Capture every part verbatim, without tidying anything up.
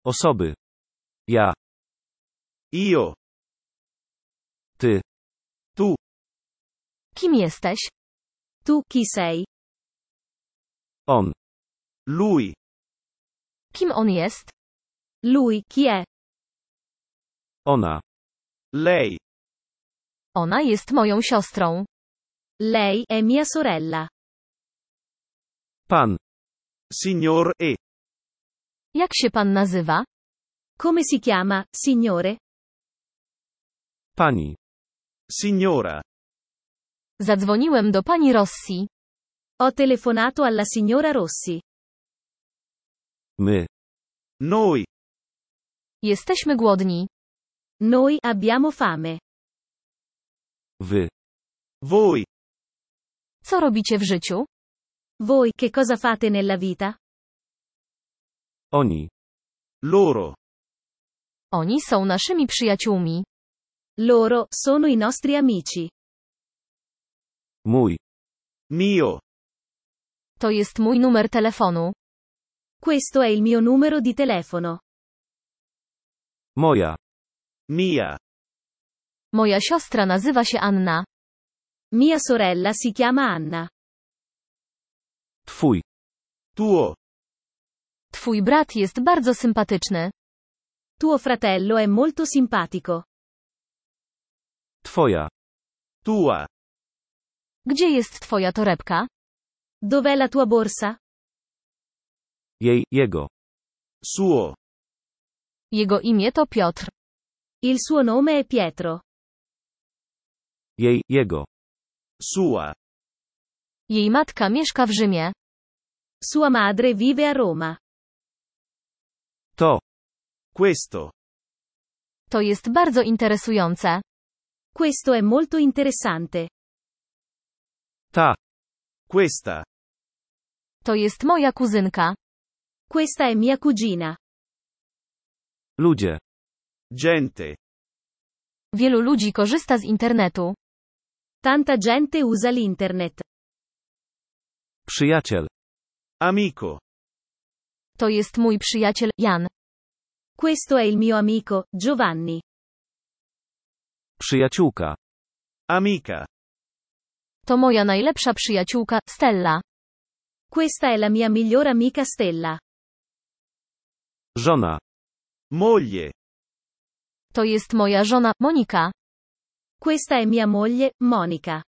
Osoby. Ja. Io. Ty. Tu. Kim jesteś? Tu chi sei? On. Lui. Kim on jest? Lui chi è? Ona. Lei. Ona jest moją siostrą. Lei è mia sorella. Pan. Signor e. Jak się pan nazywa? Come si chiama, signore? Pani. Signora. Zadzwoniłem do pani Rossi. Ho telefonato alla signora Rossi. My. Noi. Jesteśmy głodni. Noi abbiamo fame. Wy. Voi. Co robicie w życiu? Voi che cosa fate nella vita? Oni. Loro. Oni są naszymi przyjaciółmi. Loro sono i nostri amici. Mój. Mio. To jest mój numer telefonu. Questo è il mio numero di telefono. Moja. Mia. Moja siostra nazywa się Anna. Mia sorella si chiama Anna. Twój. Tuo. Twój brat jest bardzo sympatyczny. Tuo fratello è molto simpatico. Twoja. Tua. Gdzie jest twoja torebka? Dov'è la tua borsa? Jej, jego. Suo. Jego imię to Piotr. Il suo nome è Pietro. Jej, jego. Sua. Jej matka mieszka w Rzymie. Sua madre vive a Roma. To. Questo. To jest bardzo interesujące. Questo è molto interessante. Ta. Questa. To jest moja kuzynka. Questa è mia cugina. Ludzie. Gente. Wielu ludzi korzysta z internetu. Tanta gente usa l'internet. Przyjaciel. Amico. To jest mój przyjaciel, Jan. Questo è il mio amico, Giovanni. Przyjaciółka. Amica. To moja najlepsza przyjaciółka, Stella. Questa è la mia miglior amica Stella. Żona. Moglie. To jest moja żona, Monika. Questa è mia moglie, Monica.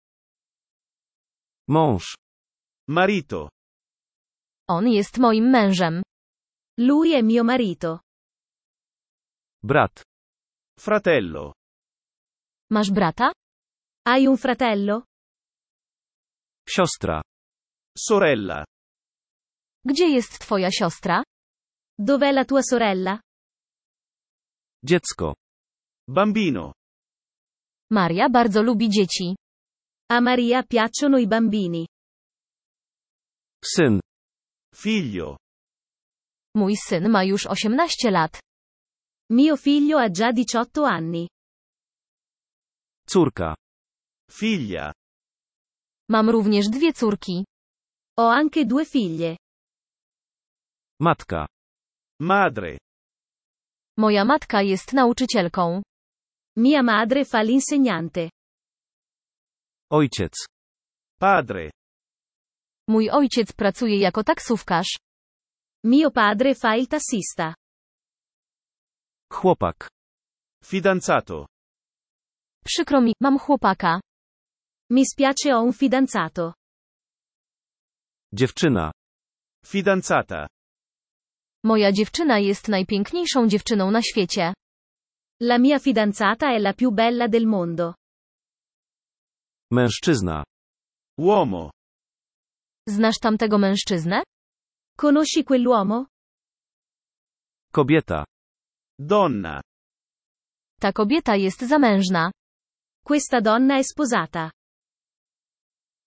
Mąż. Marito. On jest moim mężem. Lui è mio marito. Brat. Fratello. Masz brata? Hai un fratello? Siostra. Sorella. Gdzie jest twoja siostra? Dov'è la tua sorella? Dziecko. Bambino. Maria bardzo lubi dzieci. A Maria piacciono i bambini. Syn. Figlio. Mój syn ma już osiemnaście lat. Mio figlio ha già diciotto anni. Córka. Figlia. Mam również dwie córki. Ho anche due figlie. Matka. Madre. Moja matka jest nauczycielką. Mia madre fa l'insegnante. Ojciec. Padre. Mój ojciec pracuje jako taksówkarz. Mio padre fa il tassista. Chłopak. Fidanzato. Przykro mi, mam chłopaka. Mi spiace, ho un fidanzato. Dziewczyna. Fidanzata. Moja dziewczyna jest najpiękniejszą dziewczyną na świecie. La mia fidanzata è la più bella del mondo. Mężczyzna. Uomo. Znasz tamtego mężczyznę? Conosci quell'uomo? Kobieta. Donna. Ta kobieta jest zamężna. Questa donna è sposata.